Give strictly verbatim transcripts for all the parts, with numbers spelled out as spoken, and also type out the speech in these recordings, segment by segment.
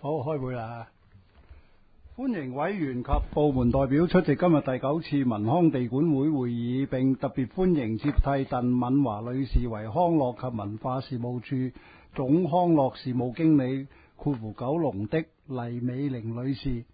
好，開會啦！歡迎委員及部門代表出席今日第九次民康地管會會議，並特別歡迎接替鄧敏華女士為康樂及文化事務處總康樂事務經理括弧九龍的黎美玲女士。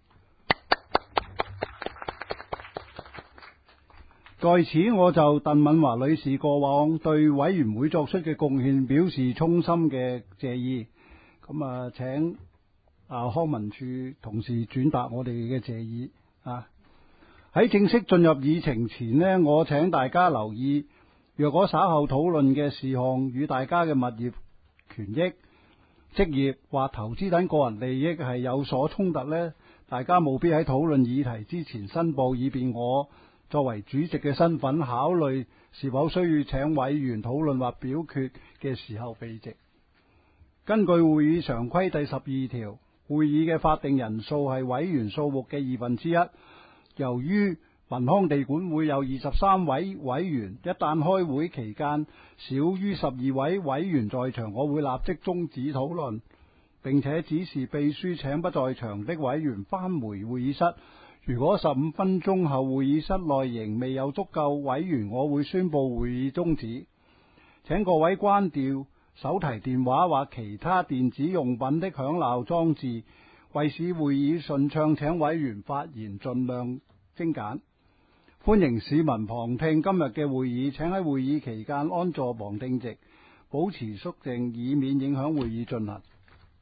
在此，我就鄧敏華女士過往對委員會作出嘅貢獻表示衷心嘅謝意。咁啊，請啊康文署同事轉達我哋嘅謝意啊。喺正式進入議程前呢，我請大家留意，若果稍後討論嘅事項與大家嘅物業權益、職業或投資等個人利益係有所衝突呢，大家務必喺討論議題之前申報，以便我作為主席嘅身份考慮是否需要請委員討論或表決嘅時候避席。根據會議常規第十二條，會議嘅法定人數係委員數目嘅二分之一。由於民康地管會有二十三位委員，一旦開會期間少於十二位委員在場，我會立即終止討論，並且指示秘書請不在場的委員返回會議室。如果十五分鐘後會議室內仍未有足夠委員，我會宣布會議終止。請各位關掉手提電話或其他電子用品的響鬧裝置，為使會議順暢，請委員發言盡量精簡。歡迎市民旁聽今日嘅會議，請喺會議期間安坐旁聽席，保持肅靜，以免影響會議進行。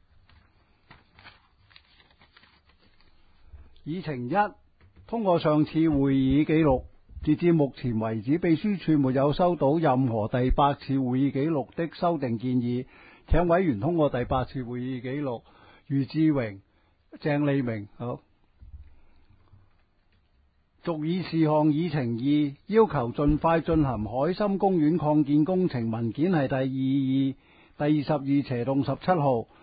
議程一，通過上次會議記錄。截至目前為止，秘書處沒有收到任何第八次會議記錄的修訂建議，請委員通過第八次會議記錄。余志榮、鄭利明，好。續議事項議程二，要求盡快進行海心公園擴建工程文件係第二二第二十二斜洞十七號。